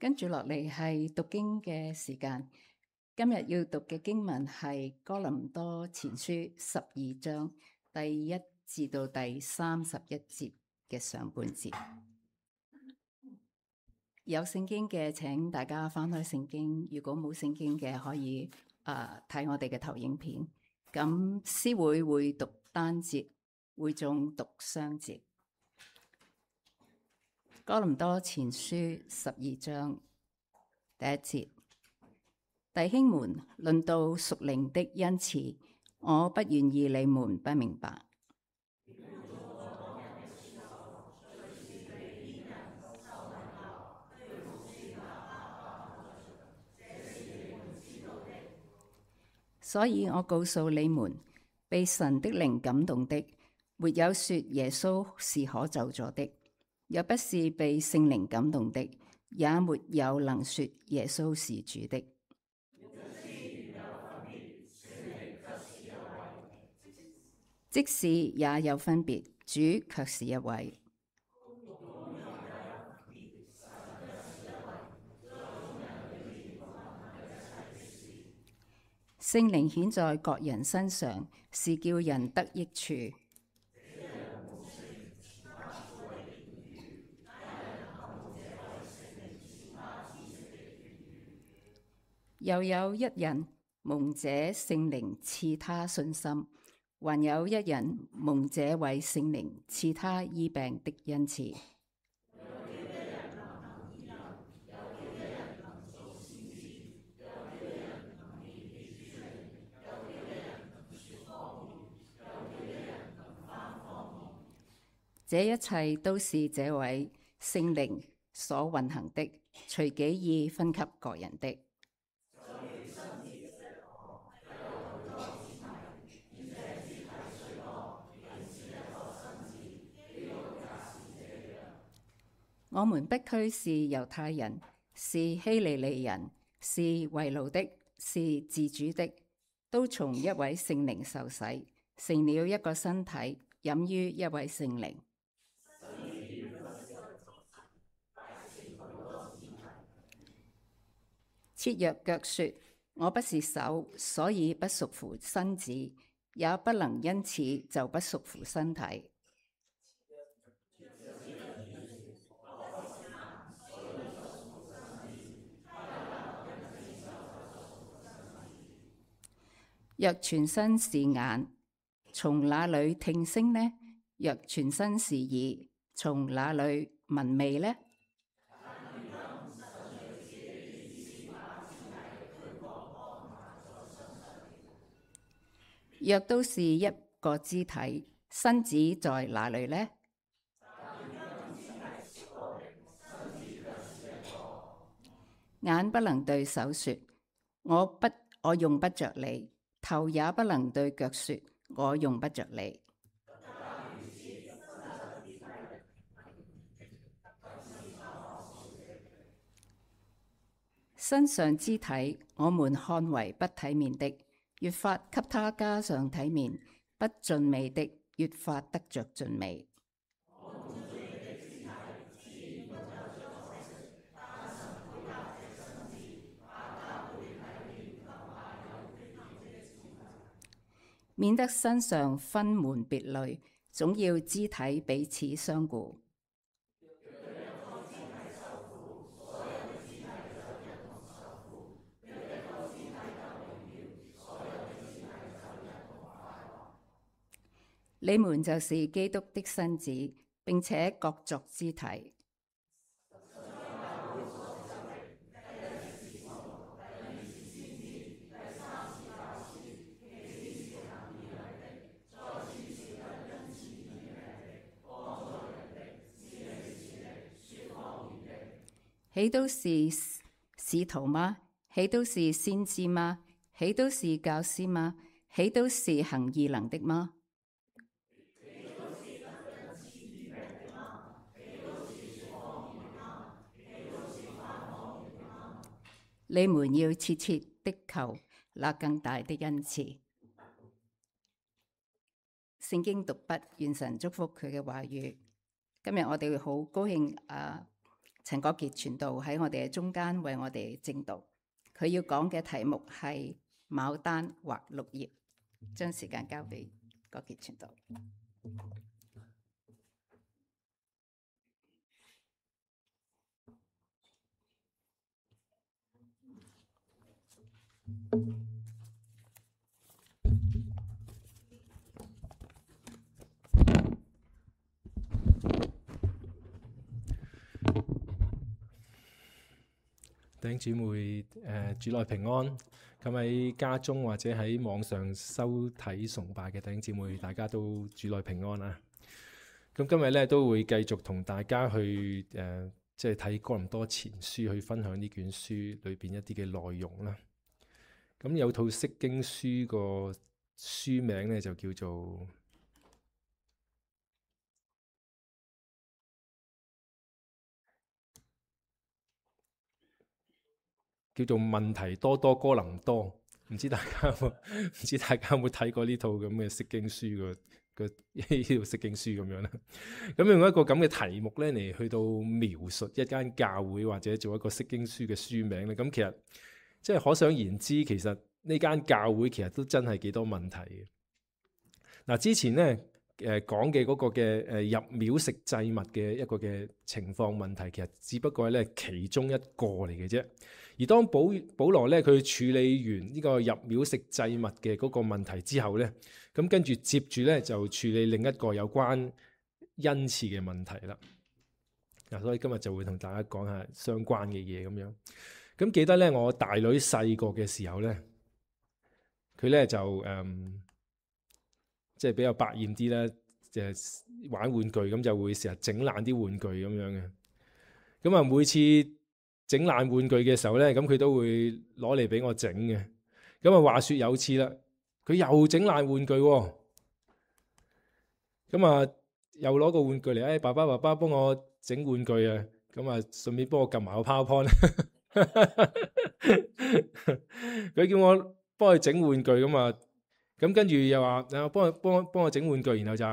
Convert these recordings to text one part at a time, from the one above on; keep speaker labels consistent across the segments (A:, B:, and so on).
A: 跟住落嚟係讀經嘅時間。今日要讀嘅經文係哥林多前書12章第1至到第31節嘅上半節。有聖經嘅請大家翻開聖經，如果冇聖經嘅可以睇我哋嘅投影片。咁詩會讀單節，會眾讀雙節。哥林多前書12章第1節，弟兄們，論到屬靈的恩賜，我不願意你們不明白。所以我告訴你們，被神的靈感動的，沒有說耶穌是可咒詛的；又不是被聖靈感動的，也沒有能說耶穌是主的。即使也有分別，主卻是一位。聖靈顯在各人身上，是叫人得益處。又有一人蒙這聖靈賜他信心，還有一人蒙這位聖靈賜他醫病的恩賜。這一切都是這位聖靈所運行的，隨己意分給各人的。我們不拘是猶太人，是希利尼人，是為奴的，是自主的，都從一位聖靈受洗，成了一個身體，飲於一位聖靈。設若腳說我不是手，所以不屬乎身子，也不能因此就不屬乎身體。若全身是眼，從哪裏聽聲呢？若全身是耳，從哪裏聞味呢？若都是一個肢體，身子在哪裏呢？眼不能對手說我用不着你，頭也不能對腳說我用不着你。身上肢體我們看為不體面的，越發給他加上體面；不俊美的，越發得着俊美。免得身上分門別類，總要肢體彼此相顧。你們就是基督的身子，並且各作肢體。豈都是使徒嗎？豈都是先知嗎？豈都是教師嗎？豈都是行異能的嗎？你們要切切的求那更大的恩賜。聖經讀畢，願神祝福佢嘅話語。今日我哋好高興陳國傑傳道喺我哋嘅中間為我哋證道。佢要講嘅題目係牡丹或綠葉。將時間交俾國傑傳道。
B: 弟兄姊妹，主內平安。咁喺家中或者喺網上收睇崇拜嘅弟兄姊妹，大家都主內平安啊！咁今日咧都會繼續同大家去即係睇哥林多前書，去分享呢卷書裏邊一啲嘅內容啦。咁有套釋經書個書名咧就叫做問題多多哥林多。唔知大家有冇睇過呢套咁嘅釋經書個呢套釋經書咁樣咧？咁用一個咁嘅題目咧嚟去到描述一間教會或者做一個釋經書嘅書名咧，咁其實即係可想而知，其實呢間教會其實都真係幾多問題嘅。嗱，之前咧講嘅嗰個嘅入廟食祭物嘅一個嘅情況問題，其實只不過係咧其中一個嚟嘅啫。而當保羅咧佢處理完呢個入廟食祭物嘅嗰個問題之後咧，咁跟住接住咧就處理另一個有關恩賜嘅問題啦。嗱，所以今日就會同大家講下相關嘅嘢咁樣。咁記得咧，我大女細個嘅時候咧，佢咧就即係比較百厭啲啦，就玩玩具咁就會成日整爛啲玩具咁樣嘅。咁啊，每次整爛玩具嘅時候咧，咁佢都會攞嚟俾我整嘅。咁啊，話說有次啦，佢又整爛玩具喎。咁啊，又攞個玩具嚟，爸爸幫我整玩具啊。咁啊，順便幫我撳埋個 PowerPoint。佢叫我幫佢整玩具咁啊。咁跟住又話幫我整玩具，然後就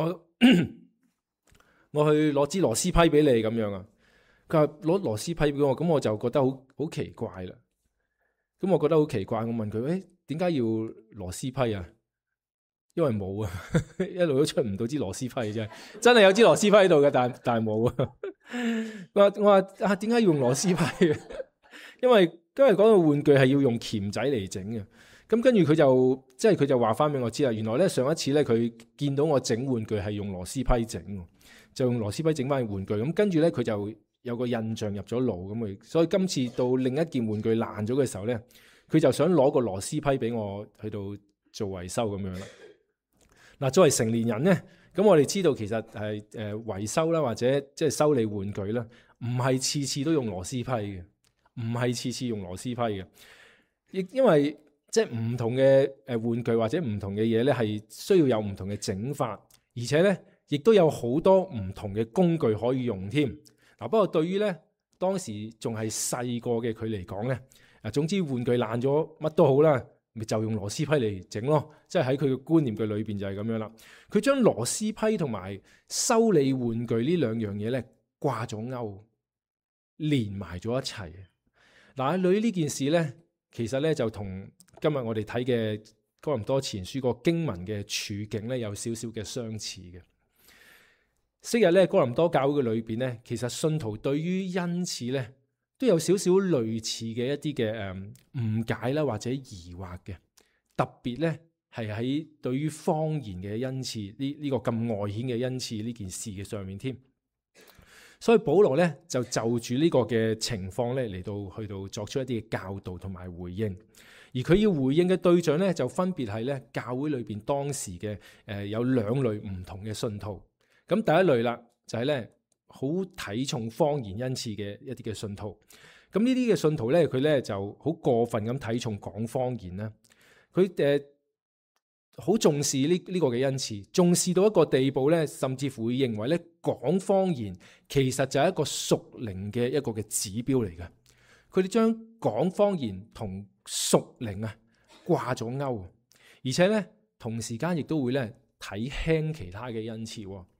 B: 我去攞支螺絲批俾你咁樣啊。佢話攞螺絲批俾我，咁我就覺得好奇怪啦。咁我覺得好奇怪，我問佢：點解要螺絲批啊？因為冇啊，一路都出唔到支螺絲批啫。真係有支螺絲批喺度嘅，但係冇啊。我話點解要用螺絲批啊？因為講到玩具係要用鉗仔嚟整嘅。咁跟住佢就話翻俾我知啦。原來咧上一次咧佢見到我整玩具係用螺絲批整，就用螺絲批整翻玩具。咁跟住咧佢就有個印象入咗腦咁，所以今次到另一件玩具爛咗嘅時候咧，佢就想攞個螺絲批俾我去到做維修咁樣啦。嗱，作為成年人咧，咁我哋知道其實係維修啦，或者即係修理玩具啦，唔係次次都用螺絲批嘅，唔係次次用螺絲批嘅，因為即係唔同嘅玩具或者唔同嘅嘢咧，係需要有唔同嘅整法，而且咧亦都有好多唔同嘅工具可以用添。嗱，不過對於咧當時仲係細個嘅佢嚟講咧，總之玩具爛咗乜都好啦，咪就用螺絲批嚟整咯。即係喺佢嘅觀念嘅裏邊就係咁樣啦。佢將螺絲批同埋修理玩具呢兩樣嘢咧掛咗鈎，連埋咗一齊。嗱，喺女呢件事咧，其實咧就同今日我哋睇嘅哥林多前書個經文嘅處境咧有少少嘅相似嘅。昔日咧哥林多教會嘅裏邊咧，其實信徒對於恩賜咧都有少少類似嘅一啲嘅誤解啦，或者疑惑嘅。特別咧係喺對於方言嘅恩賜呢個咁外顯嘅恩賜呢件事嘅上面添。所以保羅咧就住呢個嘅情況咧嚟到去到作出一啲嘅教導同埋回應。而佢要回應嘅對象咧就分別係咧教會裏邊當時嘅有兩類唔同嘅信徒。咁第一類啦，就係咧好睇重方言恩賜嘅一啲嘅信徒。咁呢啲嘅信徒咧，佢咧就好過分咁睇重講方言啦。佢好重視呢個嘅恩賜，重視到一個地步咧，甚至乎會認為咧講方言其實就係一個屬靈嘅一個嘅指標嚟嘅。佢哋將講方言同屬靈啊掛咗鈎，而且咧同時間亦都會咧睇輕其他嘅恩賜。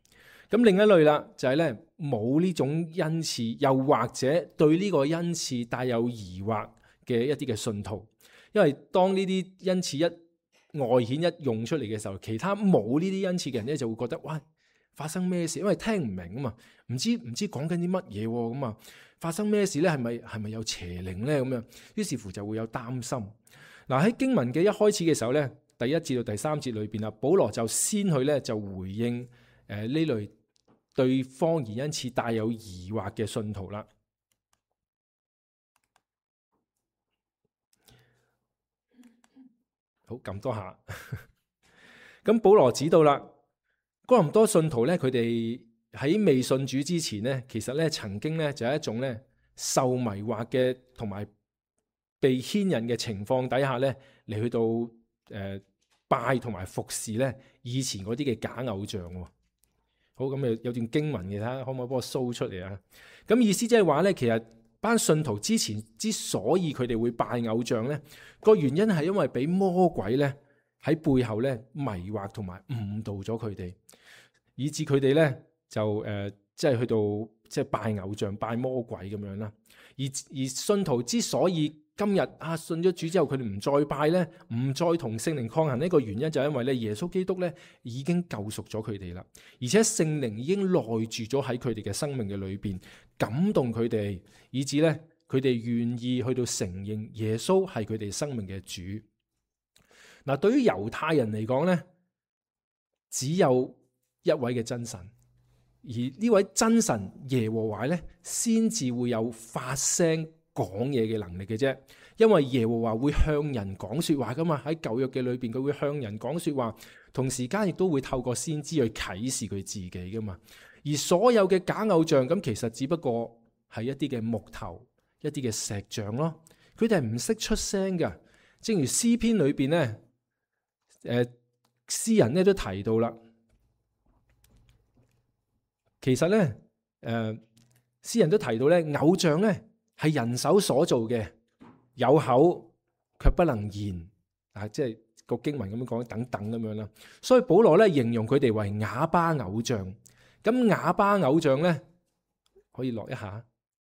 B: 咁另一類啦，就係咧冇呢種恩賜，又或者對呢個恩賜帶有疑惑嘅一啲嘅信徒。因為當呢啲恩賜一外顯一用出嚟嘅時候，其他冇呢啲恩賜嘅人咧就會覺得哇，發生咩事？因為聽唔明啊嘛，唔知講緊啲乜嘢咁啊，發生咩事咧？係咪有邪靈咧？咁樣，於是乎就會有擔心。嗱，喺經文嘅一開始嘅時候咧，第1至到第3節裏邊啊，保羅就先去咧就回應呢類對方言恩賜帶有疑惑嘅信徒啦。好，撳多下。咁保羅指到啦，哥林多信徒咧，佢哋喺未信主之前咧，其實咧曾經咧就係一種咧受迷惑嘅同埋被牽引嘅情況底下咧嚟去到拜同埋服侍咧以前嗰啲嘅假偶像。好，咁有段經文嘅，睇下可唔可以幫我 show 出嚟啊？咁意思即係話咧，其實班信徒之前之所以佢哋會拜偶像咧，個原因係因為俾魔鬼咧喺背後咧迷惑同埋誤導咗佢哋，以致佢哋咧就即係去到即係拜偶像、拜魔鬼咁樣啦。而信徒之所以今日信咗主之後，佢哋唔再拜咧，唔再同聖靈抗衡，呢個原因就係因為咧耶穌基督咧已經救贖咗佢哋啦，而且聖靈已經內住咗喺佢哋嘅生命嘅裏邊，感動佢哋，以致咧佢哋願意去到承認耶穌係佢哋生命嘅主。嗱，對於猶太人嚟講咧，只有一位嘅真神，而呢位真神耶和華咧，先至會有發聲講嘢嘅能力嘅啫，因為耶和華會向人講說話噶嘛，喺舊約嘅裏邊佢會向人講說話，同時間亦都會透過先知去啟示佢自己噶嘛。而所有嘅假偶像咁，其實只不過係一啲嘅木頭、一啲嘅石像咯，佢哋係唔識出聲噶。正如詩篇裏邊咧，詩人咧都提到啦，其實咧，詩人都提到咧，偶像咧係人手所做嘅，有口卻不能言，即係個經文咁樣講，等等咁樣啦。所以保羅咧形容佢哋為啞巴偶像。咁啞巴偶像咧，可以落一下。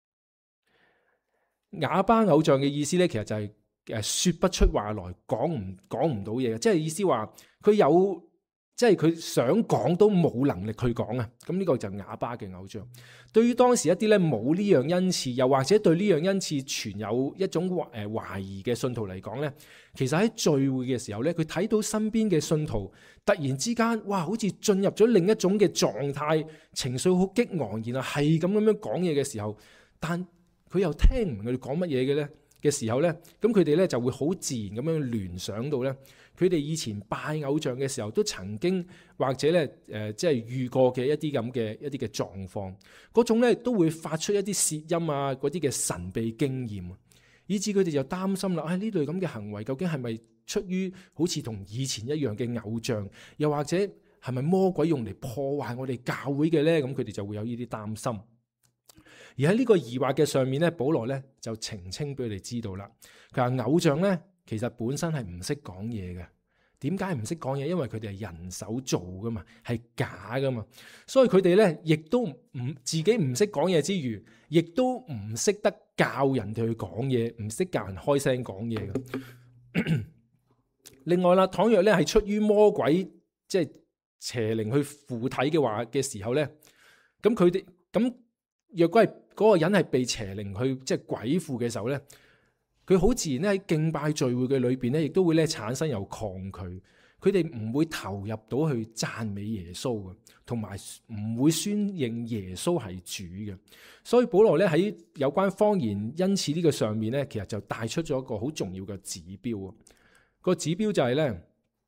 B: 啞巴偶像嘅意思咧，其實就係說不出話來，講唔到嘢嘅，即係意思話佢有。即係佢想講都冇能力去講啊！咁呢個就係啞巴嘅偶像。對於當時一啲咧冇呢樣恩賜，又或者對呢樣恩賜存有一種懷疑嘅信徒嚟講咧，其實喺聚會嘅時候咧，佢睇到身邊嘅信徒突然之間，哇，好似進入咗另一種嘅狀態，情緒好激昂，然後係咁樣講嘢嘅時候，但佢又聽唔明佢哋講乜嘢嘅咧嘅時候咧，咁佢哋咧就會好自然咁樣聯想到咧。佢哋以前拜偶像嘅時候，都曾經或者咧即係遇過嘅一啲咁嘅一啲嘅狀況，嗰種咧都會發出一啲舌音啊，嗰啲嘅神秘經驗，以致佢哋就擔心啦。呢類咁嘅行為究竟係咪出於好似同以前一樣嘅偶像，又或者係咪魔鬼用嚟破壞我哋教會嘅咧？咁佢哋就會有呢啲擔心。而喺呢個疑惑嘅上面咧，保羅咧就澄清俾佢哋知道啦。佢話偶像咧，其實本身係唔識講嘢嘅。點解唔識講嘢？因為佢哋係人手做噶嘛，係假噶嘛。所以佢哋咧，亦都自己唔識講嘢之餘，亦都唔識得教人哋去講嘢，唔識教人開聲講嘢嘅。另外啦，倘若咧係出於魔鬼即係邪靈去附體嘅話嘅時候咧，咁佢哋咁若果係嗰個人係被邪靈去即係鬼附嘅時候咧，佢好自然咧喺敬拜聚會嘅裏邊咧，亦都會咧產生有抗拒，佢哋唔會投入到去讚美耶穌嘅，同埋唔會宣認耶穌係主嘅。所以保羅咧喺有關方言恩賜呢個上面咧，其實就帶出咗一個好重要嘅指標。個指標就係咧，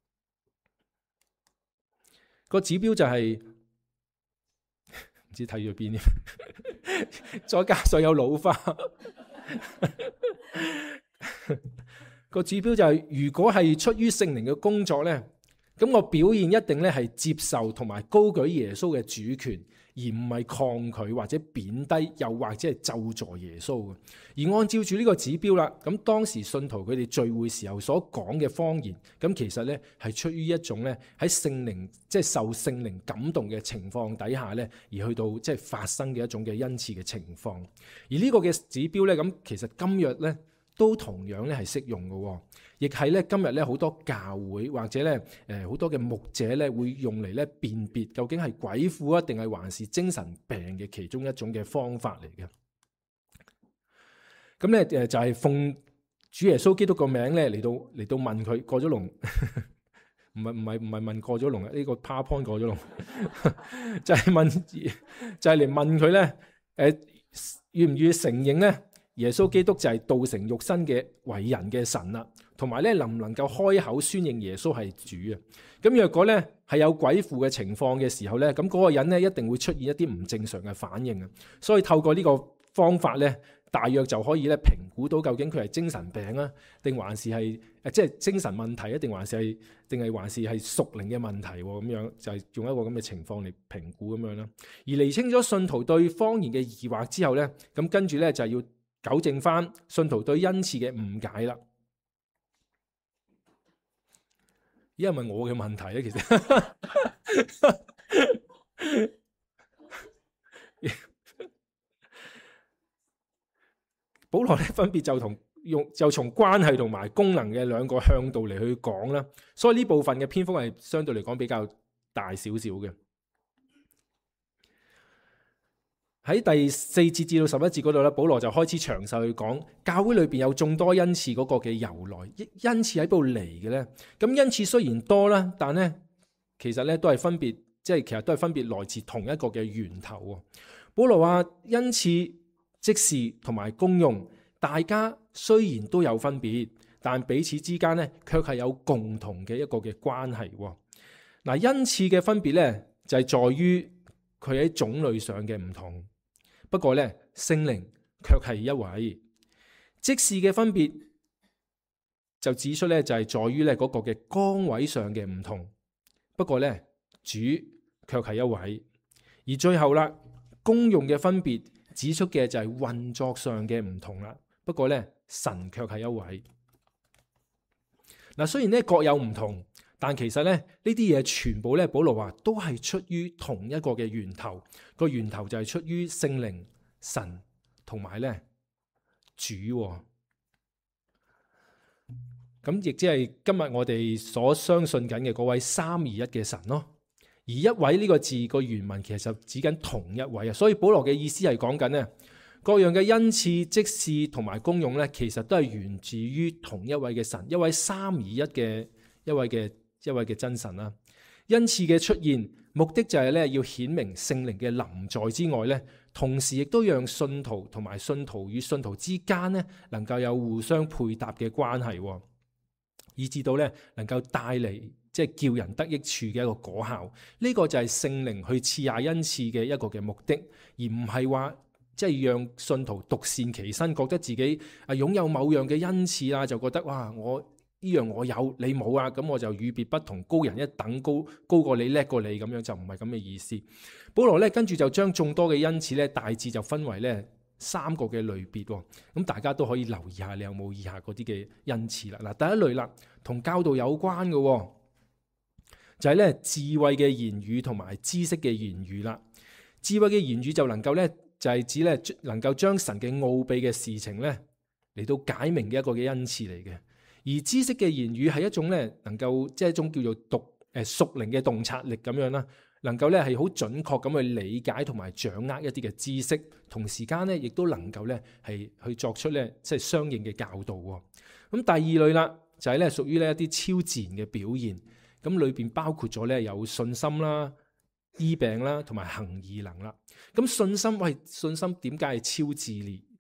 B: 個指標就係唔知睇咗邊添，再加上有老花。個指標就係，如果係出於聖靈嘅工作咧，咁我表現一定咧係接受同埋高舉耶穌嘅主權， 而唔係抗拒或者貶低，又或者係咒詛耶穌嘅。而按照住呢個指標啦，咁當時信徒佢哋聚會時候所講嘅方言，咁其實咧係出於一種咧喺聖靈即係受聖靈感動嘅情況底下咧，而去到即係發生嘅一種嘅恩賜嘅情況。而呢個嘅指標咧，咁其實今日咧都同樣咧係適用嘅，亦係咧今日咧好多教會或者咧好多嘅牧者咧會用嚟咧辨別究竟係鬼附啊定係還是精神病嘅其中一種嘅方法嚟嘅。咁咧就係奉主耶穌基督個名咧嚟到問佢過咗龍，唔係問過咗龍啊，呢個 PowerPoint 過咗龍，就係嚟問佢咧願唔願意承認咧？耶穌基督就係道成肉身嘅為人嘅神啦，同埋咧能唔能夠開口宣認耶穌係主啊？咁若果咧係有鬼附嘅情況嘅時候咧，咁嗰個人咧一定會出現一啲唔正常嘅反應啊！所以透過呢個方法咧，大約就可以咧評估到究竟佢係精神病啊，定還是係即係精神問題啊，定還是係屬靈嘅問題咁樣，就係用一個咁嘅情況嚟評估咁樣啦。而釐清咗信徒對方言嘅疑惑之後咧，咁跟住咧就係要糾正翻信徒對恩賜嘅誤解啦。依係咪我嘅問題咧？其實保羅咧分別就從關係同埋功能嘅兩個向度嚟去講啦，所以呢部分嘅篇幅係相對嚟講比較大少少嘅。喺第4節至到11節嗰度咧，保羅就開始詳細去講教會裏邊有眾多恩賜嗰個嘅由來，恩賜喺度嚟嘅咧。咁恩賜雖然多啦，但咧其實咧都係分別，其實都係分別來自同一個嘅源頭。保羅話恩賜、職事同埋功用，大家雖然都有分別，但彼此之間咧卻係有共同嘅一個嘅關係。嗱，恩賜嘅分別咧就係在於佢喺種類上嘅唔同。不過咧，聖靈卻係一位。職事嘅分別就指出咧，就係在於咧嗰個嘅崗位上嘅唔同。不過咧，主卻係一位。而最後啦，功用嘅分別指出嘅就係運作上嘅唔同啦。不過咧，神卻係一位。嗱，雖然咧各有唔同，但其實咧呢啲嘢全部咧，保羅話都係出於同一個嘅源頭。個源頭就係出於聖靈、神同埋咧主。咁亦即係今日我哋所相信緊嘅嗰位三而一嘅神咯。而一位呢個字個原文其實就指緊同一位啊。所以保羅嘅意思係講緊咧，各樣嘅恩賜、職事同埋功用咧，其實都係源自於同一位嘅神，一位三而一嘅一位嘅真神啦。恩賜嘅出現，目的就係咧要顯明聖靈嘅臨在之外咧，同時亦都讓信徒同埋信徒與信徒之間咧，能夠有互相配搭嘅關係，以至到咧能夠帶嚟即係叫人得益處嘅一個果效。呢個就係聖靈去賜下恩賜嘅一個嘅目的，而唔係話即係讓信徒獨善其身，覺得自己擁有某樣嘅恩賜啦，就覺得哇我呢樣我有你冇啊，咁我就與別不同，高人一等，高過你，叻過你，咁樣就唔係咁嘅意思。保羅咧跟住就將眾多嘅恩賜咧大致就分為咧3個嘅類別，咁大家都可以留意下，你有冇以下嗰啲嘅恩賜啦。嗱，第一類啦，同教導有關嘅，就係咧智慧嘅言語同埋知識嘅言語啦。智慧嘅言語就能夠咧就係指咧能夠將神嘅奧秘嘅事情咧嚟到解明嘅一個嘅恩賜嚟嘅。而知識嘅言語係一種咧能夠即係一種叫做屬靈嘅洞察力咁樣啦，能夠咧係好準確咁去理解同埋掌握一啲嘅知識，同時間咧亦都能夠咧係去作出咧即係相應嘅教導。咁第二類啦，就係咧屬於咧一啲超自然嘅表現，咁裏邊包括咗咧有信心啦、醫病啦同埋行異能啦。咁信心點解係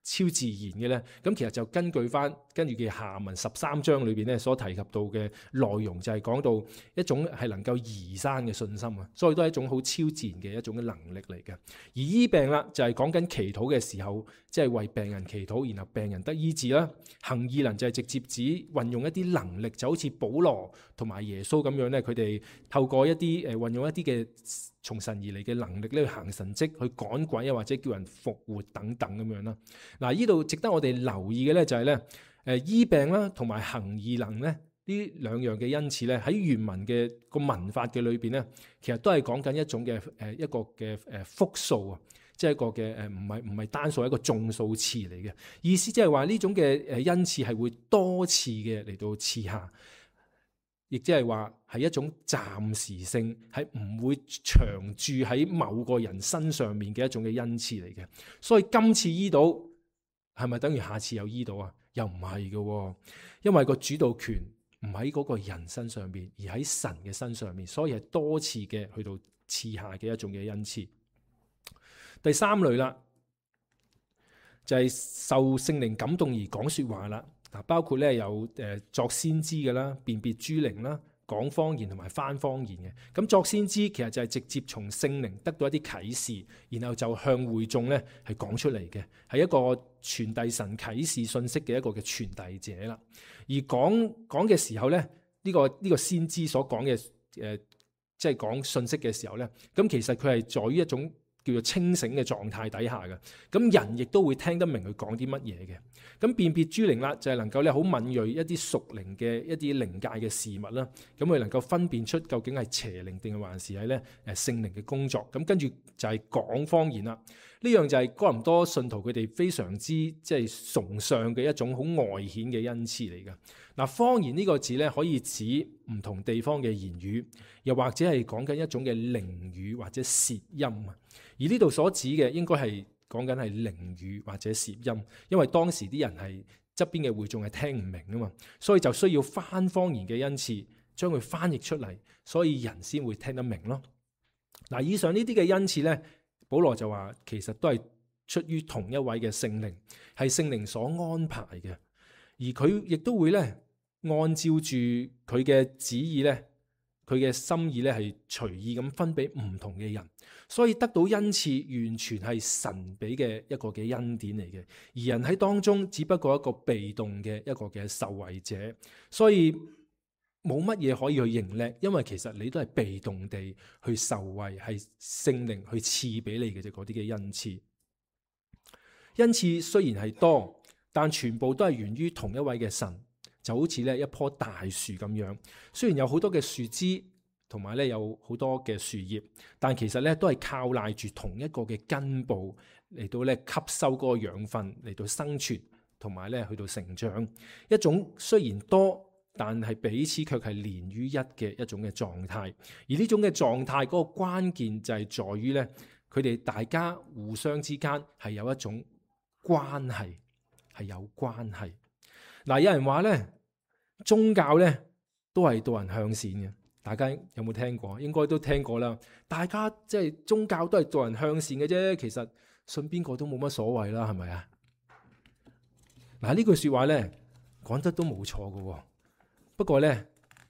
B: 超自然嘅咧？咁其實就根據翻跟住嘅下文13章裏邊咧所提及到嘅內容，就係講到一種係能夠移山嘅信心啊，所以都係一種好超自然嘅一種嘅能力嚟嘅。而醫病啦，就係講緊祈禱嘅時候，即係為病人祈禱，然後病人得醫治啦。行異能就係直接指運用一啲能力，就好似保羅同埋耶穌咁樣咧，佢哋透過一啲運用一啲嘅從神而嚟嘅能力咧去行神蹟、去趕鬼啊，或者叫人復活等等咁樣啦。嗱，呢度值得我哋留意嘅咧就係咧，醫病啦同埋行異能咧呢兩樣嘅恩賜咧喺原文嘅個文法嘅裏邊咧，其實都係講緊一種嘅一個嘅複數啊，即係一個嘅唔係單數，一個眾數詞嚟嘅意思，即係話呢種嘅恩賜係會多次嘅嚟到賜下。亦即係話係一種暫時性，係唔會長駐喺某個人身上面嘅一種嘅恩賜嚟嘅。所以今次醫到係咪等於下次又醫到啊？又唔係嘅，因為個主導權唔喺嗰個人身上邊，而喺神嘅身上面，所以係多次嘅去到賜下嘅一種嘅恩賜。第三類啦，就係受聖靈感動而講說話啦。包括咧有作先知嘅啦、辨別諸靈啦、講方言同埋翻方言嘅。咁作先知其實就係直接從聖靈得到一啲啟示，然後就向會眾咧係講出嚟嘅，係一個傳遞神啟示信息嘅一個嘅傳遞者啦。而講嘅時候咧，呢個先知所講嘅即係講信息嘅時候咧，咁其實佢係在於一種叫做清醒嘅狀態底下嘅，咁人亦都會聽得明佢講啲乜嘢嘅。咁辨別諸靈啦，就係能夠咧好敏銳一啲屬靈嘅一啲靈界嘅事物啦，咁佢能夠分辨出究竟係邪靈定係還是係咧聖靈嘅工作。咁跟住就係講方言啦，呢樣就係哥林多信徒佢哋非常之即係崇尚嘅一種好外顯嘅恩賜嚟嘅。嗱，方言呢個字咧可以指唔同地方嘅言語，又或者係講緊一種嘅靈語或者舌音啊。而呢度所指嘅應該係講緊係靈語或者舌音，因為當時啲人係側邊嘅會眾係聽唔明啊嘛，所以就需要翻方言嘅恩賜將佢翻譯出嚟，所以人先會聽得明咯。嗱，以上呢啲嘅恩賜咧，保羅就話其實都係出於同一位嘅聖靈，係聖靈所安排嘅，而佢亦都會咧按照住佢嘅旨意咧，佢嘅心意咧係隨意咁分俾唔同嘅人。所以得到恩賜完全係神俾嘅一個嘅恩典嚟嘅，而人喺當中只不過一個被動嘅一個嘅受惠者，所以冇乜嘢可以去認叻，因為其實你都係被動地去受惠，係聖靈去賜俾你嘅啫。嗰啲嘅恩賜，恩賜雖然係多，但全部都係源於同一位嘅神，就好似咧一棵大樹咁樣，雖然有好多嘅樹枝。同埋咧有好多嘅樹葉，但其實咧都係靠賴住同一個嘅根部嚟到咧吸收嗰個養分嚟到生存，同埋咧去到成長。一種雖然多，但係彼此卻係連於一嘅一種嘅狀態。而呢種嘅狀態嗰個關鍵就係在於咧，佢哋大家互相之間係有一種關係，係有關係。嗱，有人話咧，宗教咧都係導人向善嘅。大家有冇聽過？應該都聽過啦。大家即係宗教都係導人向善嘅啫，其實信邊個都冇乜所謂啦，係咪啊？嗱，呢句說話咧講得都冇錯嘅，不過咧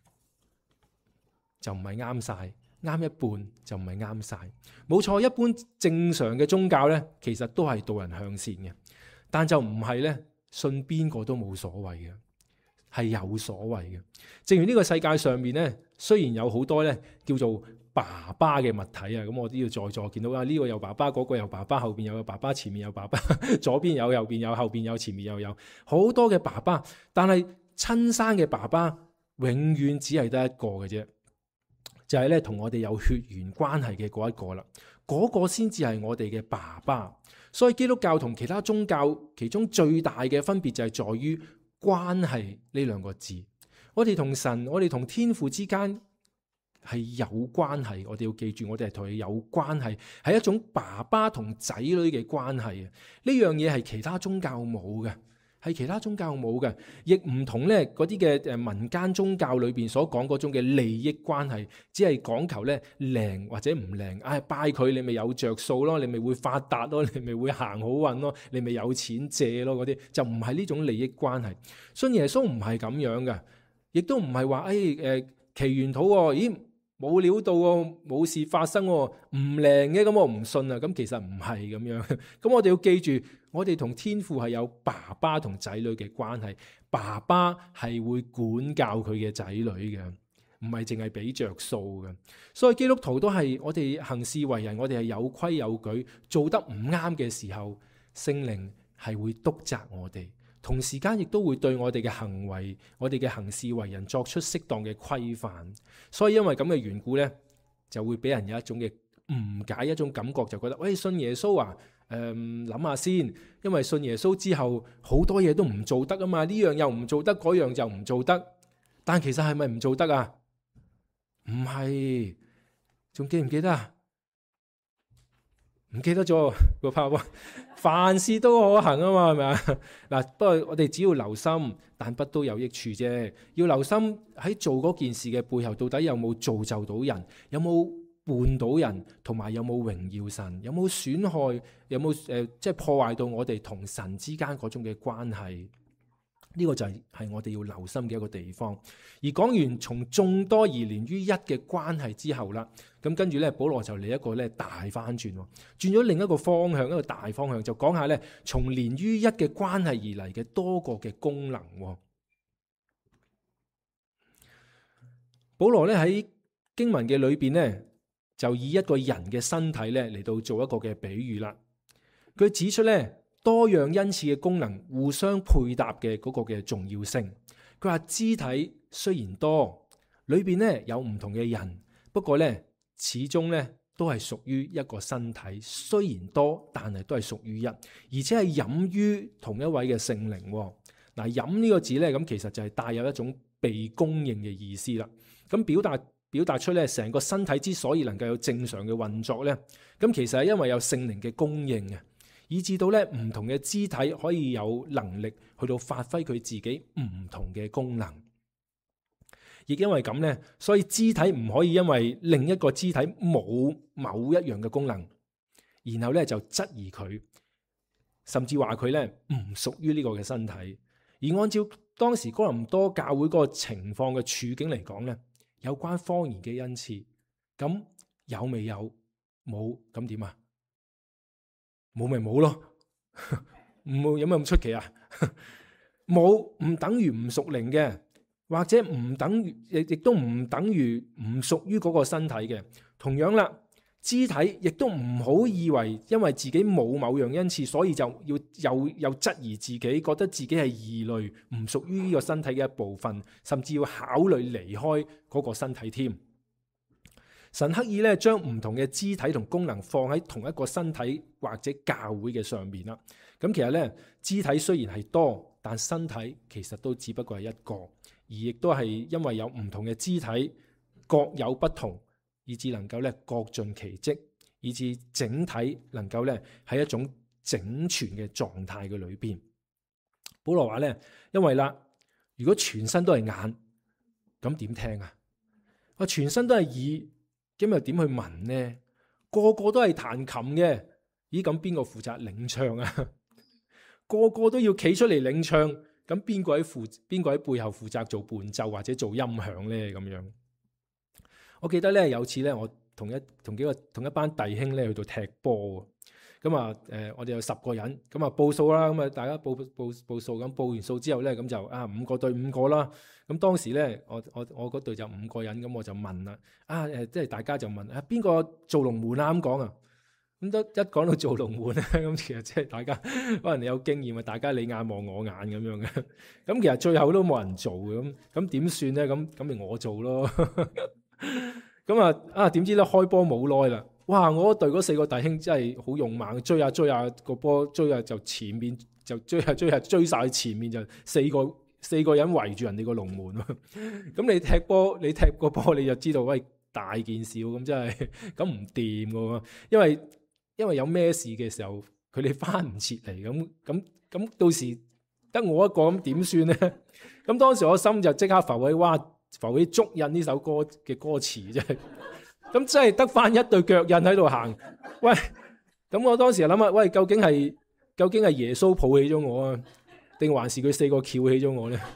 B: 就唔係啱晒，啱一半就唔係啱晒。冇錯，一般正常嘅宗教咧，其實都係導人向善嘅，但就唔係咧信邊個都冇所謂嘅。係有所謂嘅，正如呢個世界上面咧，雖然有好多咧叫做爸爸嘅物體啊，咁我都要在座見到啊，呢個有爸爸，嗰個有爸爸，後邊有個爸爸，前面有爸爸，左邊有，右邊有，後邊有，前面又有，好多嘅爸爸，但係親生嘅爸爸永遠只係得一個嘅啫，就係咧同我哋有血緣關係嘅嗰一個啦，嗰個先至係我哋嘅爸爸。所以基督教同其他宗教其中最大嘅分別就係在於關係呢兩個字。我哋同神，我哋同天父之間係有關係，我哋要記住，我哋係同佢有關係，係一種爸爸同仔女嘅關係啊！呢樣嘢係其他宗教冇嘅， 係其他宗教冇嘅，亦唔同咧嗰啲嘅民間宗教裏邊所講嗰種嘅利益關係，只係講求咧靈或者唔靈，拜佢你咪有着數咯，你咪會發達咯，你咪會行好運咯，你咪有錢借咯，嗰啲就唔係呢種利益關係。信耶穌唔係咁樣嘅，亦都唔係話祈願禱喎，咦冇料到喎，冇事發生喎，唔靈嘅，咁我唔信啊。咁其實唔係咁樣。咁我哋要記住，我哋同天父係有爸爸同仔女嘅關係，爸爸係會管教佢嘅仔女嘅，唔係淨係俾着數嘅。所以基督徒都係我哋行事為人，我哋係有規有矩，做得唔啱嘅時候，聖靈係會督責我哋。同時間亦都會對我哋嘅行為、我哋嘅行事為人作出適當嘅規範，所以因為咁嘅緣故呢，就會俾人有一種嘅誤解，一種感覺就覺得，喂，信耶穌啊，諗下先，因為信耶穌之後好多嘢都唔做得啊嘛，呢樣又唔做得，嗰樣就唔做得，但其實係咪唔做得啊？唔係，仲記唔記得啊？唔記得咗個拍喎，凡事都可行啊嘛，係咪啊？嗱，不過我哋只要留心，但不都有益處啫。要留心喺做嗰件事嘅背後，到底有冇造就到人，有冇絆倒人，同埋有冇榮耀神，有冇損害，有冇即係破壞到我哋同神之間嗰種嘅關係。呢個就係我哋要留心嘅一個地方。而講完從眾多而連於一嘅關係之後啦，咁跟住咧，保羅就嚟一個咧大翻轉，轉咗另一個方向，一個大方向，就講下咧從連於一嘅關係而嚟嘅多個嘅功能。保羅咧喺經文嘅裏邊咧，就以一個人嘅身體咧嚟到做一個嘅比喻啦。佢指出咧，多樣恩賜嘅功能互相配搭嘅嗰個嘅重要性。佢話肢體雖然多，裏邊咧有唔同嘅人，不過咧始終咧都係屬於一個身體。雖然多，但係都係屬於一，而且係飲於同一位嘅聖靈。嗱，飲呢個字咧，咁其實就係帶有一種被供應嘅意思啦。咁表達出咧成個身體之所以能夠有正常嘅運作咧，咁其實係因為有聖靈嘅供應嘅。以至到咧唔同嘅肢體可以有能力去到發揮佢自己唔同嘅功能，亦因為咁咧，所以肢體唔可以因為另一個肢體冇某一樣嘅功能，然後咧就質疑佢，甚至話佢咧唔屬於呢個嘅身體。而按照當時哥林多教會嗰個情況嘅處境嚟講咧，有關方言嘅恩賜，咁有未有？冇，咁點啊？冇咪冇咯，冇有咩咁出奇啊？冇唔等於唔屬靈嘅，或者唔等於亦都唔等於唔屬於嗰個身體嘅。同樣啦，肢體亦都唔好以為因為自己冇某樣恩賜，所以就要又質疑自己，覺得自己係異類，唔屬於呢個身體嘅一部分，甚至要考慮離開嗰個身體添。神刻意咧將唔同嘅肢體同功能放喺同一個身體或者教會嘅上面啦。咁其實咧，肢體雖然係多，但身體其實都只不過係一個，而亦都係因為有唔同嘅肢體各有不同，以致能夠咧各盡其職，以致整體能夠咧喺一種整全嘅狀態嘅裏邊。保羅話咧，因為啦，如果全身都係眼，咁點聽啊？全身都係耳，咁又點去聞呢？個個都係彈琴嘅，咦？咁邊個負責領唱啊？個個都要企出嚟領唱，咁邊個喺背後負責做伴奏或者做音響咧？咁樣，我記得咧有次咧，我同一班弟兄咧去到踢波，咁啊我哋有10個人，咁啊報數啦，咁啊大家報數，咁報完數之後咧，咁就5個對5個啦。咁當時咧，我嗰隊就5個人，咁我就問啦，即係大家就問邊個做龍門啊？咁講啊，咁都一講到做龍門咧，咁其實即係大家可能你有經驗啊，大家你眼望我眼咁樣嘅。咁其實最後都冇人做嘅，咁點算咧？咁咪我做咯。咁點知咧開波冇耐啦，哇！我隊嗰4個弟兄真係好勇猛，追下個波，追下就前面就追晒去前面，就四個人圍住人哋個龍門。咁你踢個波你就知道，喂，大件事咁，真係咁唔掂噶，因為有咩事嘅時候佢哋翻唔切嚟，咁到時得我一個咁點算咧？咁當時我心就即刻浮起，哇！浮起足印呢首歌嘅歌詞啫。咁真係得翻一對腳印喺度行。喂，咁我當時就諗下，喂，究竟係耶穌抱起咗我啊，定還是佢4個翹起咗我咧？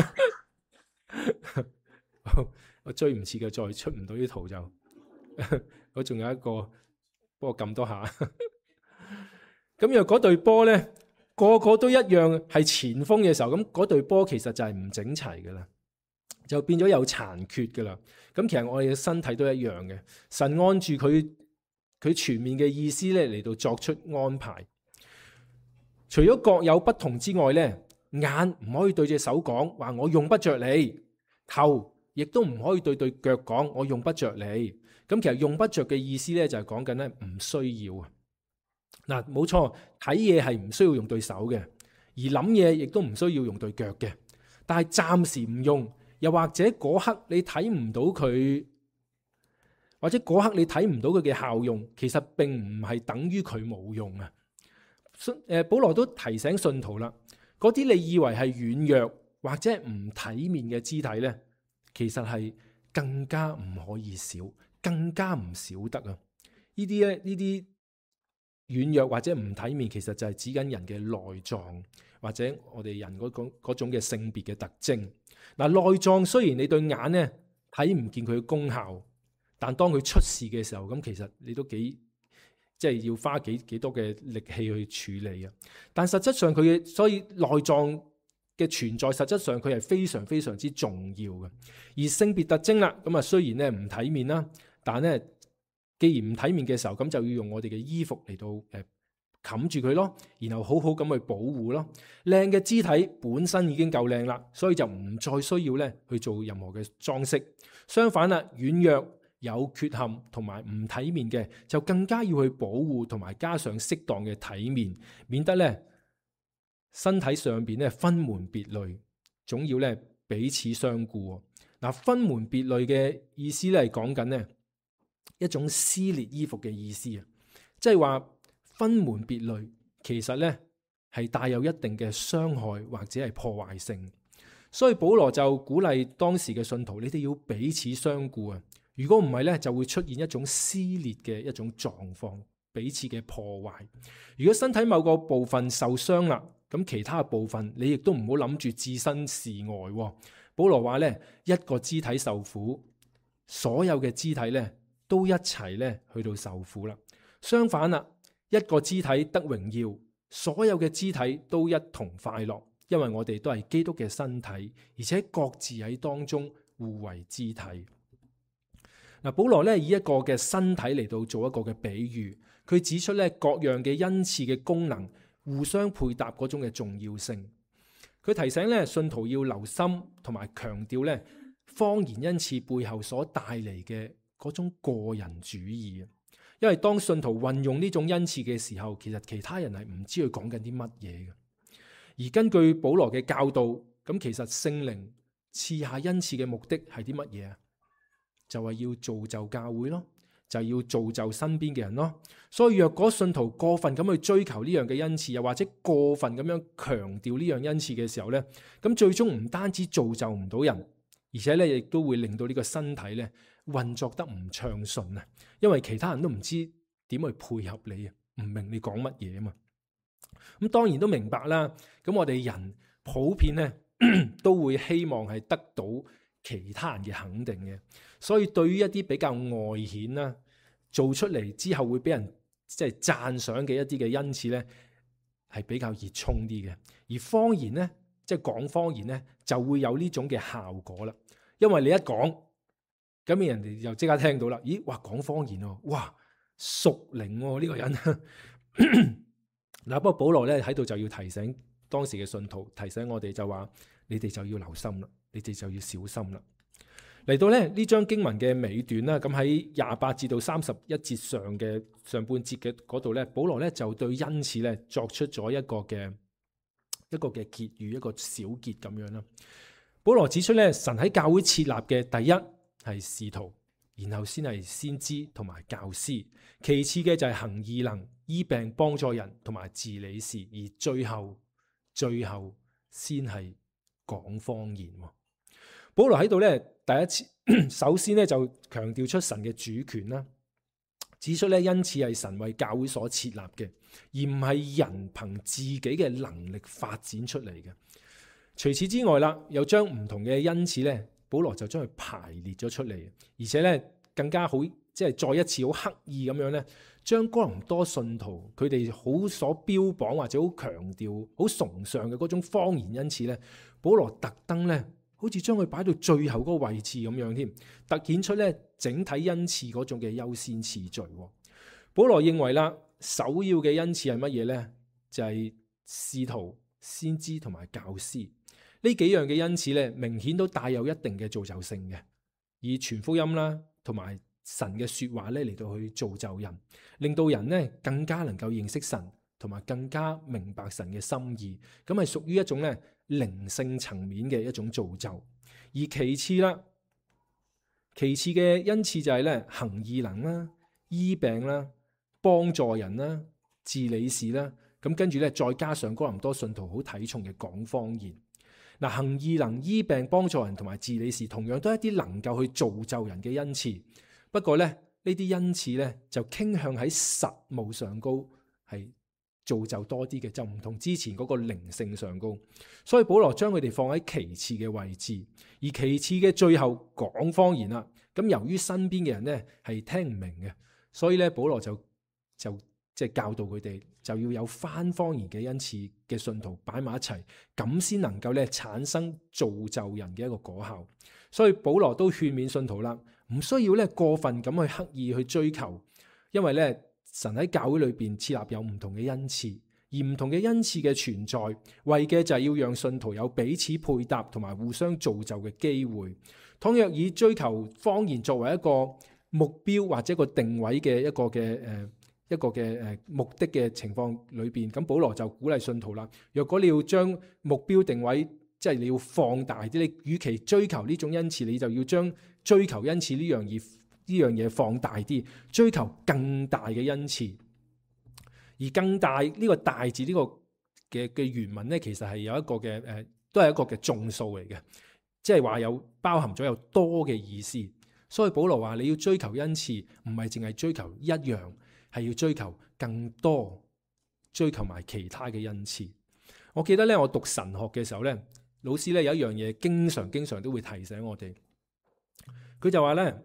B: 我追唔切嘅，再出唔到啲圖就，我仲有一個，幫我撳多下。咁若嗰隊波咧，個個都一樣係前鋒嘅時候，咁嗰隊波其實就係唔整齊噶啦，就變咗有殘缺噶啦。咁其實我哋嘅身體都一樣嘅，神按住佢全面嘅意思咧嚟到作出安排。除咗各有不同之外咧，眼唔可以對隻手講話我用不着你，頭亦都唔可以對腳講我用不着你。咁其實用不着嘅意思咧就係講緊咧唔需要啊。嗱，冇錯，睇嘢係唔需要用對手嘅，而諗嘢亦都唔需要用對腳嘅。但係暫時唔用，又或者嗰刻你睇唔到佢，或者嗰刻你睇唔到佢嘅效用，其實並唔係等於佢冇用啊。保羅都提醒信徒啦，嗰啲你以為係軟弱或者係唔體面嘅肢體咧，其實係更加唔可以少，更加唔少得啊！呢啲軟弱或者唔體面，其實就係指緊人嘅內臟，或者我哋人嗰種嘅性別嘅特徵。嗱，內臟雖然你對眼咧睇唔見佢嘅功效，但當佢出事嘅時候，咁其實你都即係要花幾多嘅力氣去處理啊。但實質上所以內臟嘅存在，實質上佢係非常非常之重要嘅。而性別特徵啦，咁啊雖然咧唔體面啦，但咧既然唔體面嘅時候，咁就要用我哋嘅衣服嚟到冚住佢咯，然後好好咁去保護咯。靚嘅肢體本身已經夠靚啦，所以就唔再需要咧去做任何嘅裝飾。相反啦，軟弱有缺陷同埋唔體面嘅，就更加要去保護同埋加上適當嘅體面，免得咧身體上邊咧分門別類，總要咧彼此相顧。嗱，分門別類嘅意思咧係講緊咧一種撕裂衣服嘅意思啊，即係話分門別類其實咧係帶有一定嘅傷害或者係破壞性，所以保羅就鼓勵當時嘅信徒，你哋要彼此相顧啊！如果唔係咧，就會出現一種撕裂嘅一種狀況，彼此嘅破壞。如果身體某個部分受傷啦，咁其他嘅部分你亦都唔好諗住置身事外。保羅話咧，一個肢體受苦，所有嘅肢體咧都一齊咧去到受苦啦。相反啦，一個肢體得榮耀，所有嘅肢體都一同快樂，因為我哋都係基督嘅身體，而且各自喺當中互為肢體。嗱，保羅咧以一個嘅身體嚟到做一個嘅比喻，佢指出咧各樣嘅恩賜嘅功能互相配搭嗰種嘅重要性。佢提醒咧信徒要留心同埋強調咧方言恩賜背後所帶嚟嘅嗰種個人主義。因為當信徒運用呢種恩賜嘅時候，其實其他人係唔知佢講緊啲乜嘢嘅。而根據保羅嘅教導，咁其實聖靈賜下恩賜嘅目的係啲乜嘢啊？就係要造就教會咯，就係要造就身邊嘅人咯。所以若果信徒過分咁去追求呢樣嘅恩賜，又或者過分咁樣強調呢樣恩賜嘅時候咧，咁最終唔單止造就唔到人，而且咧亦都會令到呢個身體咧運作得唔暢順啊。因為其他人都唔知點去配合你啊，唔明你講乜嘢啊嘛。咁當然都明白啦。咁我哋人普遍咧都會希望係得到其他人嘅肯定嘅，所以對於一啲比較外顯啦，做出嚟之後會俾人即係讚賞嘅一啲嘅恩賜咧，係比較熱衷啲嘅。而方言咧，即係講方言咧，就會有呢種嘅效果啦。因為你一講，咁人哋就即刻聽到啦。咦，哇，講方言喎，哇，屬靈喎呢個人。嗱，不過保羅咧喺度就要提醒當時嘅信徒，提醒我哋就話：你哋就要留心啦。你哋就要小心啦。嚟到咧呢章經文嘅尾段啦，咁喺28至到31節上嘅上半節嘅嗰度咧，保羅咧就對恩賜咧作出咗一個嘅結語，一個小結咁樣啦。保羅指出咧，神喺教會設立嘅第一係使徒，然後先係先知同埋教師，其次嘅就係行異能、醫病、幫助人同埋治理事，而最後先係講方言。保羅喺度咧，第一次首先咧就強調出神嘅主權啦，指出咧恩賜係神為教會所設立嘅，而唔係人憑自己嘅能力發展出嚟嘅。除此之外啦，又將唔同嘅恩賜咧，保羅就將佢排列咗出嚟，而且咧更加好，即係再一次好刻意咁樣咧，將哥林多信徒佢哋好所標榜或者好強調、好崇尚嘅嗰種方言恩賜咧，保羅特登咧，好似將佢擺到最後嗰個位置咁樣添，凸顯出咧整體恩賜嗰種嘅優先次序。保羅認為啦，首要嘅恩賜係乜嘢咧？就係使徒、先知同埋教師呢幾樣嘅恩賜咧，明顯都帶有一定嘅造就性嘅，以傳福音啦，同埋神嘅說話咧嚟到去造就人，令到人咧更加能夠認識神，同埋更加明白神嘅心意。咁係屬於一種咧靈性層面嘅一種造就。而其次啦，其次嘅恩賜就係咧行異能啦、醫病啦、幫助人啦、治理事啦。咁跟住咧再加上哥林多信徒好睇重嘅講方言。嗱，行異能、醫病、幫助人同埋治理事，同樣都係一啲能夠去造就人嘅恩賜。不過咧，呢啲恩賜咧就傾向喺實務上高係造就多啲嘅，就唔同之前嗰個靈性上高。所以保羅將佢哋放喺其次嘅位置，而其次嘅最後講方言啦。咁由於身邊嘅人咧係聽唔明嘅，所以咧保羅就即係教導佢哋，就要有翻方言嘅恩賜嘅信徒擺埋一齊，咁先能夠咧產生造就人嘅一個果效。所以保羅都勸勉信徒啦，唔需要咧過分咁去刻意去追求，因為咧神喺教會裏邊設立有唔同嘅恩賜，而唔同嘅恩賜嘅存在，為嘅就係要讓信徒有彼此配搭同埋互相造就嘅機會。倘若以追求方言作為一個目標或者一個定位嘅一個嘅目的嘅情況裏邊，咁保羅就鼓勵信徒啦。若果你要將目標定位，即係你要放大啲，你與其追求呢種恩賜，你就要將追求恩賜呢樣嘢放大啲，追求更大嘅恩賜。而更大呢個大字呢個嘅原文咧，其實係有一個嘅都係一個嘅眾數嚟嘅，即係話有包含咗有多嘅意思。所以保羅話你要追求恩賜，唔係淨係追求一樣，係要追求更多，追求埋其他嘅恩賜。我記得咧，我讀神學嘅時候咧，老師咧有一樣嘢經常都會提醒我哋，佢就話咧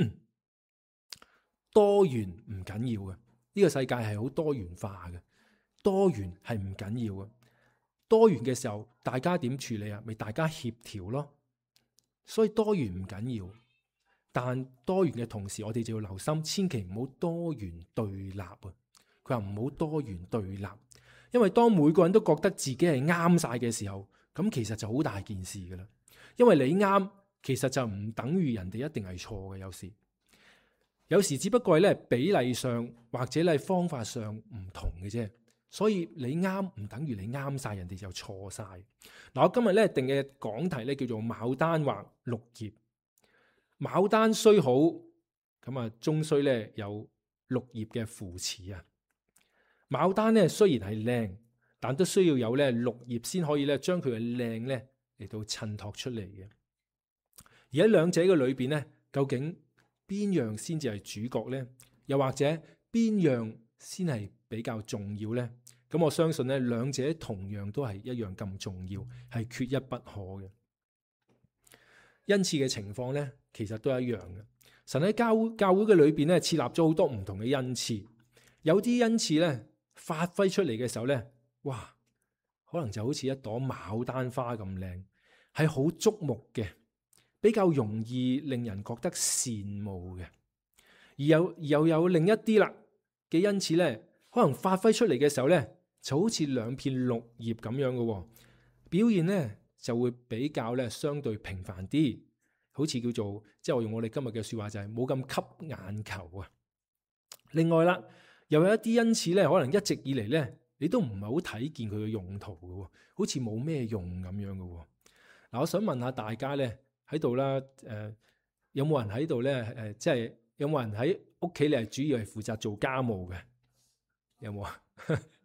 B: 多元唔緊要嘅，呢個世界係好多元化嘅，多元係唔緊要嘅。多元嘅時候，大家點處理啊？咪大家協調咯。所以多元唔緊要，但多元嘅同時，我哋就要留心，千祈唔好多元對立啊！佢話唔好多元對立，因為當每個人都覺得自己係啱晒嘅時候，咁其實就好大件事噶啦。因為你啱，其實就唔等於人哋一定係錯嘅。有時只不過係咧比例上或者係方法上唔同嘅啫。所以你啱唔等於你啱晒，人哋就錯晒。嗱，我今日咧定嘅講題咧叫做牡丹或綠葉。牡丹雖好，咁啊終須咧有綠葉嘅扶持啊。牡丹咧雖然係靚，但都需要有咧綠葉先可以咧將佢嘅靚咧嚟到襯托出嚟嘅。而喺兩者嘅裏邊咧，究竟邊樣先至係主角咧？又或者邊樣先係比較重要咧？咁我相信咧，兩者同樣都係一樣咁重要，係缺一不可嘅。恩賜嘅情況咧，其實都係一樣嘅。神喺教會嘅裏邊咧，設立咗好多唔同嘅恩賜。有啲恩賜咧，發揮出嚟嘅時候咧，哇，可能就好似一朵牡丹花咁靚，係好矚目嘅，比較容易令人覺得羨慕嘅。而又有另一啲啦嘅恩賜咧，可能發揮出嚟嘅時候咧，就好似兩片綠葉咁樣嘅，表現咧就會比較咧相對平凡啲，好似叫做即係我用我哋今日嘅說話就係冇咁吸眼球啊。另外啦，又有一啲恩賜咧，可能一直以嚟咧你都唔係好睇見佢嘅用途嘅，好似冇咩用咁樣嘅。嗱，我想問下大家咧喺度啦，有冇人喺度咧？即係有冇人喺屋企你係主要係負責做家務嘅？有冇啊？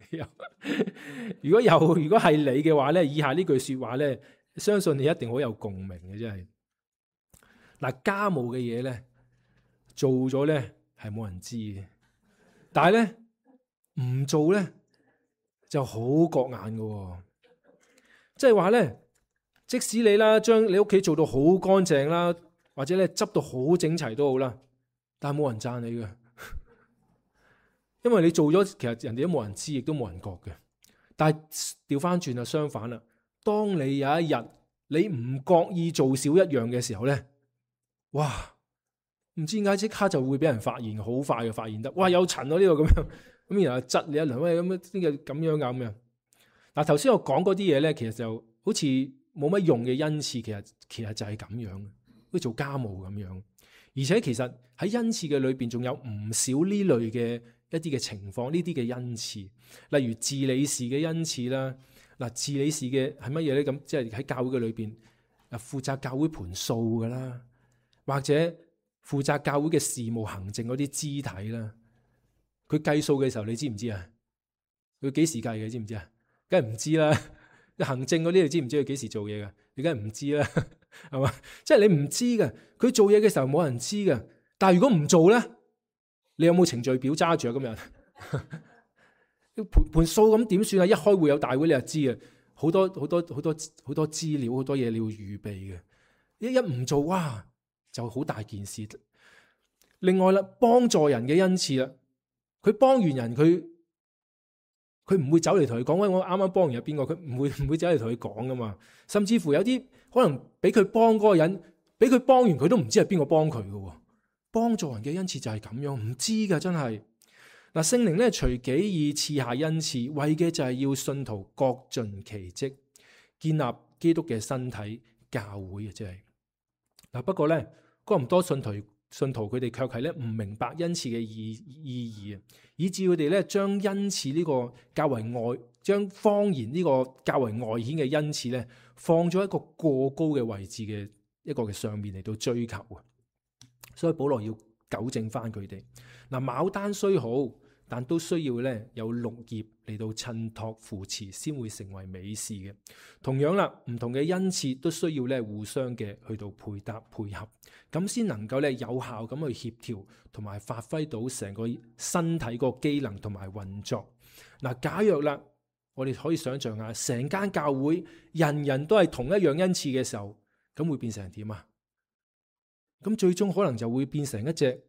B: 如果係你嘅話咧，以下呢句說話咧，相信你一定好有共鳴嘅，真係。嗱，家務嘅嘢咧，做咗咧係冇人知嘅，但係咧唔做咧就好覺眼嘅。即係話咧，即使你啦將你屋企做到好乾淨啦，或者咧執到好整齊都好啦，但係冇人讚你嘅。因為你做咗，其實人哋都冇人知，亦都冇人覺嘅。但係調翻轉啊，相反啦，當你有一日你唔覺意做少一樣嘅時候咧，哇！唔知點解即刻就會俾人發現，好快就發現得。哇！有塵啊呢個咁樣，咁然後窒你一輪，喂咁樣呢個咁樣咁樣。嗱，頭先我講嗰啲嘢咧，其實就好似冇乜用嘅恩賜，其實就係咁樣，好似做家務咁樣。而且其實喺恩賜嘅裏邊，仲有唔少呢類嘅一啲嘅情況，呢啲嘅恩賜，例如治理事嘅恩賜啦。嗱，治理事嘅係乜嘢咧？咁即係喺教會嘅裏邊，負責教會盤數噶啦，或者負責教會嘅事務行政嗰啲肢體啦。佢計數嘅時候，你知唔知啊？佢幾時計嘅？知唔知啊？梗係唔知啦。行政嗰啲，你知唔知佢幾時做嘢噶？你梗係唔知啦，係嘛？即係你唔知嘅，佢做嘢嘅時候冇人知嘅。但係如果唔做咧，你有冇程序表揸住啊？今日盤數咁點算啊？一開會有大會你就知啊，好多資料，好多嘢你要預備嘅。一唔做，哇，就好大件事。另外啦，幫助人嘅恩賜啦，佢幫完人，佢唔會走嚟同佢講，喂，我啱啱幫完有邊個，佢唔會走嚟同佢講噶嘛。甚至乎有啲可能俾佢幫嗰個人，俾佢幫完佢都唔知係邊個幫佢噶。幫助人嘅恩賜就係咁樣，唔知噶真係。嗱，聖靈咧隨己意賜下恩賜，為嘅就係要信徒各盡其職，建立基督嘅身體教會啊！即係嗱，不過咧，哥林多信徒佢哋卻係咧唔明白恩賜嘅意義啊，以致佢哋咧將恩賜呢個較為將方言呢個較為外顯嘅恩賜咧，放咗一個過高嘅位置嘅一個嘅上面嚟到追求啊！所以保羅要糾正翻佢哋。嗱，牡丹雖好，但都需要咧有綠葉嚟到襯托扶持，先會成為美事嘅。同樣啦，唔同嘅恩賜都需要咧互相嘅去到配搭配合，咁先能夠咧有效咁去協調同埋發揮到成個身體個機能同埋運作。嗱，假若啦，我哋可以想象下，成間教會人人都係同一樣恩賜嘅時候，咁會變成點啊？咁最終可能就會變成一隻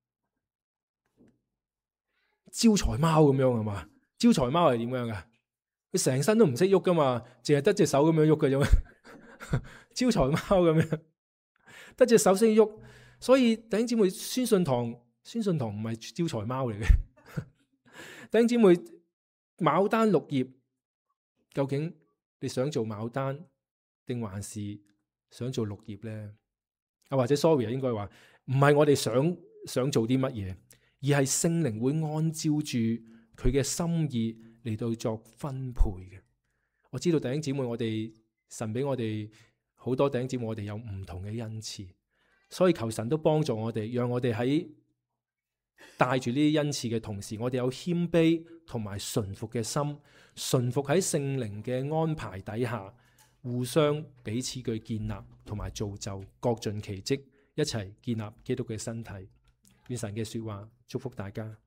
B: 招財貓咁樣，係嘛？招財貓係點樣噶？佢成身都唔識喐噶嘛，淨係得隻手咁樣喐嘅啫。招財貓咁樣，得隻手識喐。所以弟兄姊妹，宣信堂唔係招財貓嚟嘅。弟兄姊妹，牡丹綠葉，究竟你想做牡丹，定還是想做綠葉咧？啊，或者 sorry 啊，應該話唔係我哋想做啲乜嘢，而係聖靈會按照住佢嘅心意嚟到作分配嘅。我知道弟兄姊妹，我哋神俾我哋好多弟兄姊妹，我哋有唔同嘅恩賜，所以求神都幫助我哋，讓我哋喺帶住呢啲恩賜嘅同時，我哋有謙卑同埋順服嘅心，順服喺聖靈嘅安排底下，互相彼此嘅建立同埋造就，各盡其職，一齊建立基督嘅身體。願神嘅說話祝福大家。